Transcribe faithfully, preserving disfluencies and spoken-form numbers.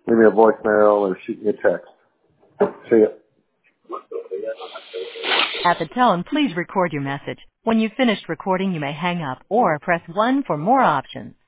leave me a voicemail or shoot me a text. See ya. At the tone, please record your message. When you've finished recording, you may hang up or press one for more options.